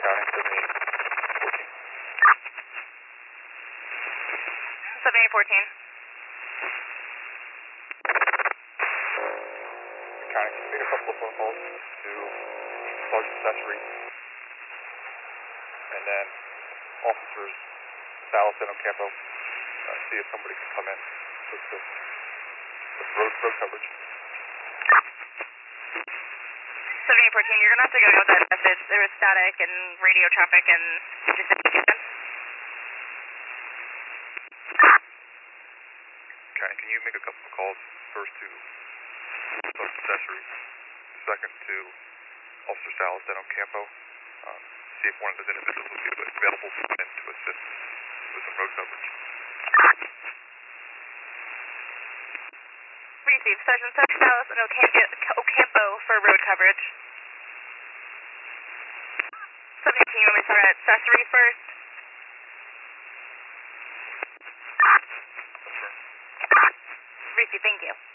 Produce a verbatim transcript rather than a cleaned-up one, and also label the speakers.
Speaker 1: County, seventy-eight fourteen.
Speaker 2: seventy-eight fourteen.
Speaker 1: County, can you make a couple of phone calls to Sergeant Sessery? And then officers Salas and Ocampo, uh, see if somebody can come in with the with road, road coverage.
Speaker 2: seventy-eight fourteen, you're going to have to go with that message. There was static and radio traffic and just again.
Speaker 1: County, can you make a couple of calls? First to Sergeant Sessery, second to Officer Salas and Ocampo. Um, see if one of those individuals will be available to come in to assist with some road coverage.
Speaker 2: Receive Sergeant Salas and Ocampo for road coverage. seventeen, you want me to start at Sessery first? Receive, thank you.